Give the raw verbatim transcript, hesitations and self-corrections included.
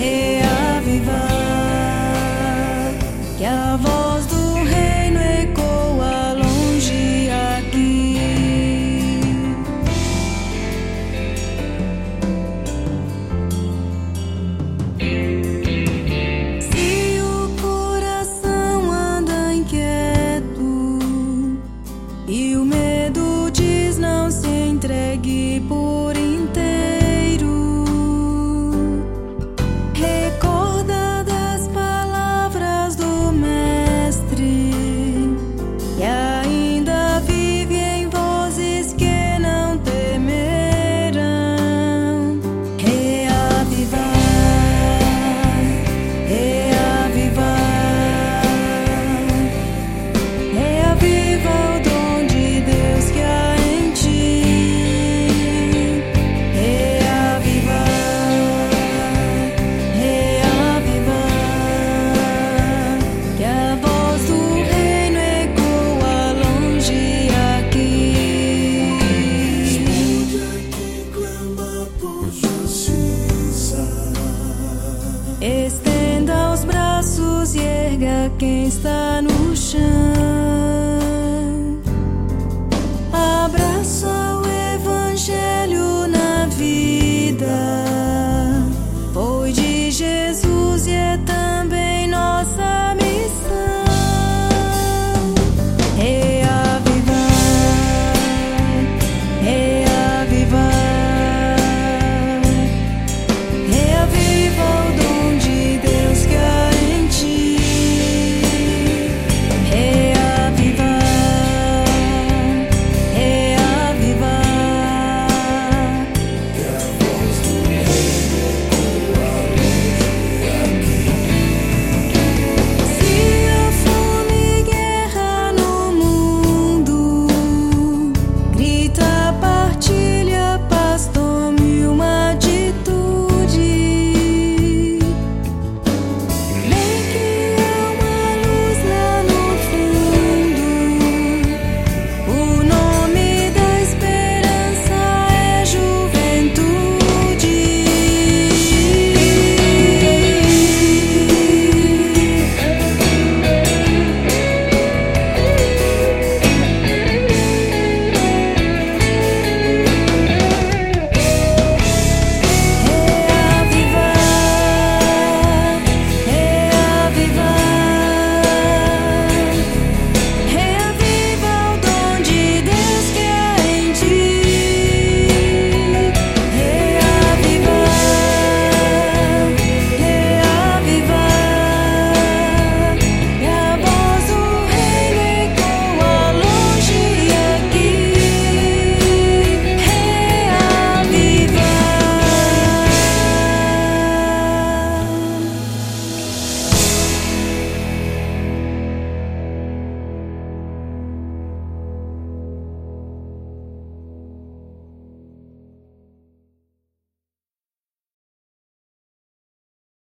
reavivar, que a voz do reino ecoa longe aqui. Se o coração anda inquieto e o medo diz não se entregue por inteiro, recorda das palavras do Mestre, que ainda vive em vozes que não temerão. Reavivar, reavivar, reaviva o dom de Deus que há em ti. Reavivar, reavivar, que a voz do reino ecoa longe aqui. Escuta que clama por justiça. Estenda os braços e erga quem está no chão.